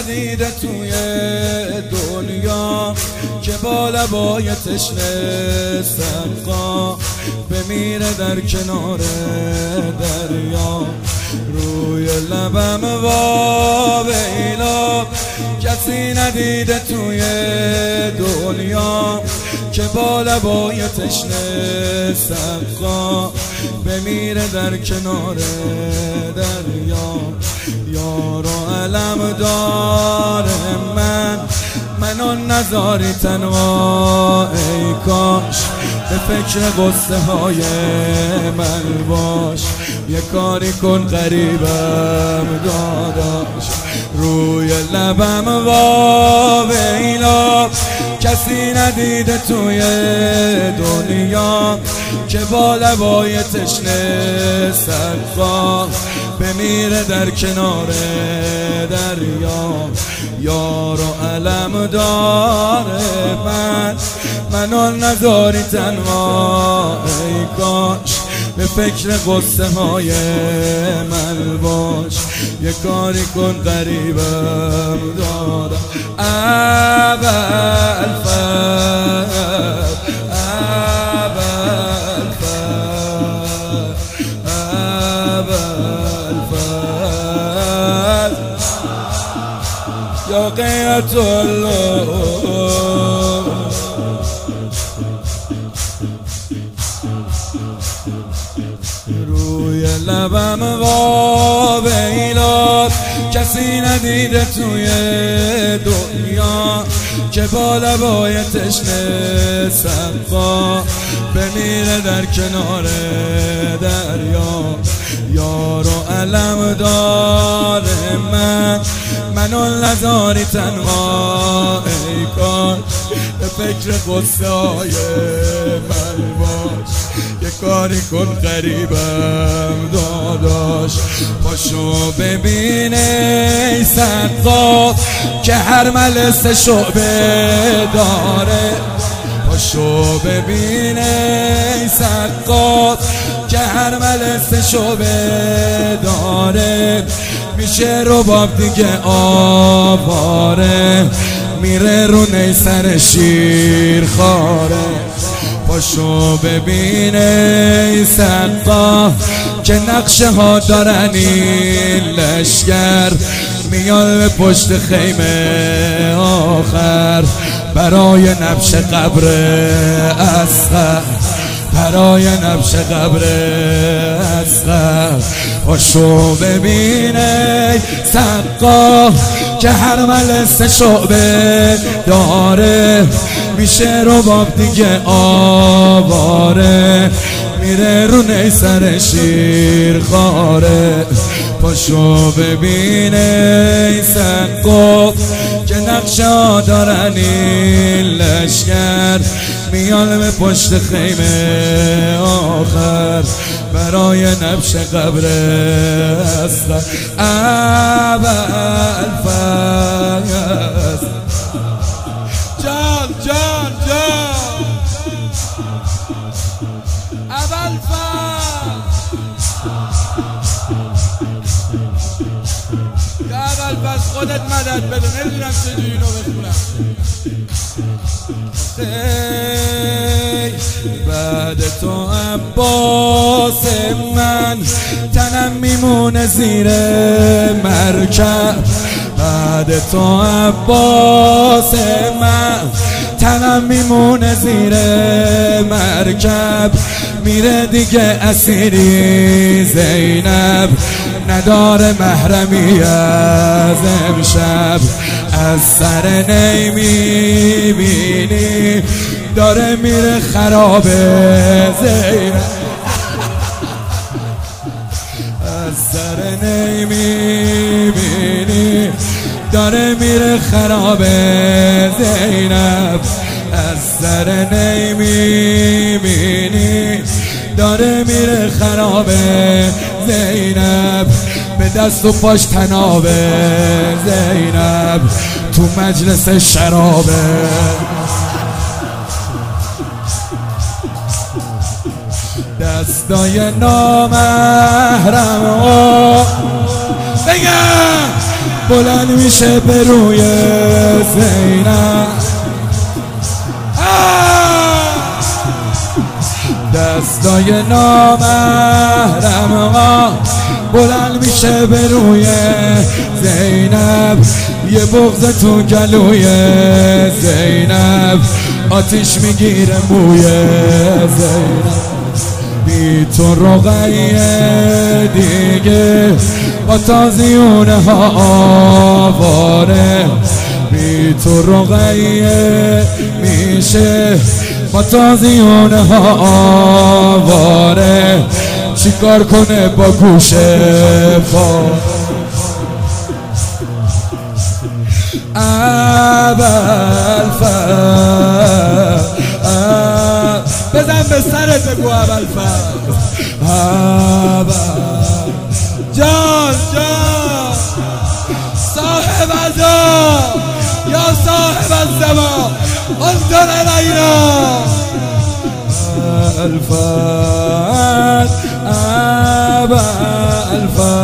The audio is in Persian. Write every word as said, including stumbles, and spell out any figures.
ندیده توی دنیا که با لبای تشنه سقا بمیره در کنار دریا. روی لبم واویلا کسی ندیده توی دنیا که با لبای تشنه سقا بمیره در کنار دریا. یار و علم داره من منو نذاری تنها ای کاش به فکر قصه های من باش. یه کاری کن قریبم داداش. روی لبم واویلا کسی ندیده توی دنیا که با لبای تشنه سقا بمیره در کنار دریا. یار و علم داره من منو نذاری تنها ای کاش به فکر قصه های من باش. یه کاری کن قریبم دادم. اول فر اول فر اول فر یا قیت الله روی لبم واویلا کسی ندیده توی دنیا که با لبای تشنه سقا بمیره در کنار دریا. یار و علم داره من منو نذاری تنها ای کاش به فکر قصه های من باش. یه کاری کن قریبم داداش. پاشو ببینه ای سقا که هر ملسه شعبه داره. پاشو ببینه ای سقا که هر ملسه شعبه داره. میشه رباب دیگه آواره میره رو نیسر شیر خاره. پاشو ببینه ای سقا که نقشه ها دارن این لشگر میان به پشت خیمه آخر برای نبش قبر اصغر برای نبش قبر اصغر. پاشو ببینه ای سقا که هر ملسه شعبه داره. میشه رباب دیگه آواره میره رو نیسر شیر خاره. پاشو ببینه ای سقا که نقشه دارن این لشگر میان به پشت خیمه آخر برای نبش قبر اصغر. اول فصل جان جان جان اول فصل یا اول فصل خودت مدد بده. نمیدونم چجوری اینو بخونم. بعد تو عباس من تنم میمونه زیر مرکب. بعد تو عباس من تنم میمونه زیر مرکب میره دیگه اسیری زینب نداره محرمی از امشب. از سر نی میبینی داره میره خراب زینب. از سر نی میبینی داره میره خراب زینب. از سر نی میبینی داره میره خراب زینب. به دست و پاش تنابه زینب تو مجلس شرابه. دستای نامحرم بگم بلند میشه به روی زینب. دستای نامحرم ها بلند میشه به روی زینب. یه بغض تو گلوی زینب، آتیش میگیره موی زینب. بی تو رقیه دیگه با تازیونه ها آواره. بی تو رقیه میشه با تازیونه ها آواره. چی کار کنه با گوشه پا ابوالفضل. بزن به سرت بگو ابوالفضل. جان جان صاحب ازا یا صاحب الزمان انظر الینا. ابوالفضل ابوالفضل